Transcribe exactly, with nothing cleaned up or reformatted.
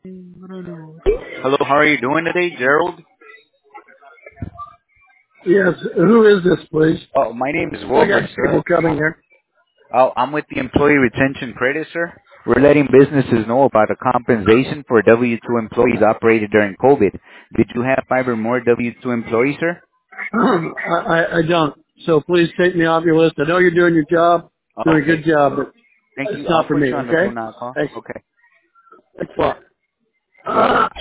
Hello, how are you doing today, Gerald? Yes, who is this, please? Oh, my name is I Wilbur, got sir. people coming here. Oh, I'm with the Employee Retention Credit, sir. We're letting businesses know about the compensation for W two employees operated during COVID. Did you have five or more W two employees, sir? I, I, I don't. So please take me off your list. I know you're doing your job, Oh, doing a okay. good job, but Thank it's you. I'll not for put me, you on the do okay? not call. Thanks. Okay. Thanks a lot.